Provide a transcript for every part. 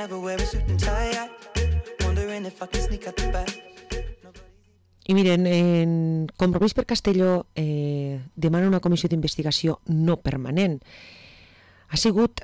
I miren, en Compromís per Castelló demana una comissió d'investigació no permanent. Ha sigut,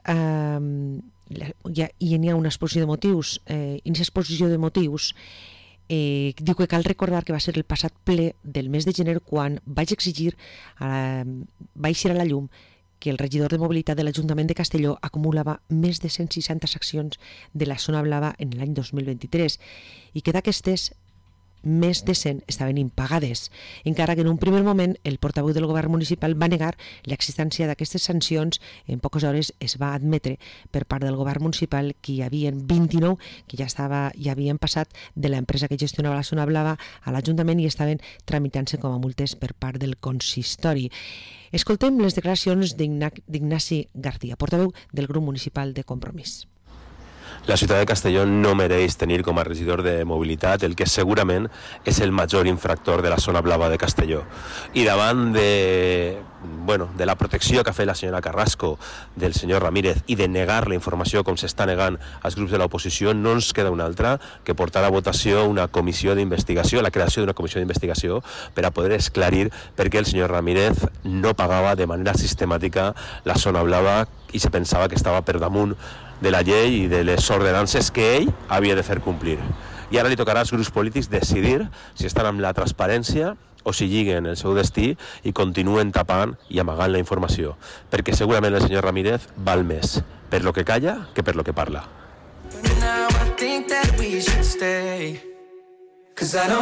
i n'hi ha una exposició de motius, i aquesta exposició de motius diu que cal recordar que va ser el passat ple del mes de gener quan vaig exigir, va eixir a la llum que el regidor de mobilitat de l'Ajuntament de Castelló acumulava més de 160 seccions de la zona blava en l'any 2023 i que d'aquestes més de 100 estaven impagades, encara que en un primer moment el portaveu del govern municipal va negar l'existència d'aquestes sancions. En poques hores es va admetre per part del govern municipal que hi havia 29 que ja havien passat de l'empresa que gestionava la zona blava a l'Ajuntament i estaven tramitant-se com a multes per part del consistori. Escoltem les declaracions d'Ignasi García, portaveu del grup municipal de Compromís. La ciutat de Castelló no mereix tenir com a regidor de mobilitat el que segurament és el major infractor de la zona blava de Castelló. I davant de la protecció que ha fet la senyora Carrasco del senyor Ramírez i de negar la informació com s'està negant als grups de l'oposició, no ens queda una altra que portar a votació una comissió d'investigació, la creació d'una comissió d'investigació per a poder esclarir per què el senyor Ramírez no pagava de manera sistemàtica la zona blava i se pensava que estava per damunt de la llei i de les ordenances que ell havia de fer complir. I ara li tocarà als grups polítics decidir si estan amb la transparència o si lliguen el seu destí i continuen tapant i amagant la informació, perquè segurament el senyor Ramírez val més per lo que calla que per lo que parla.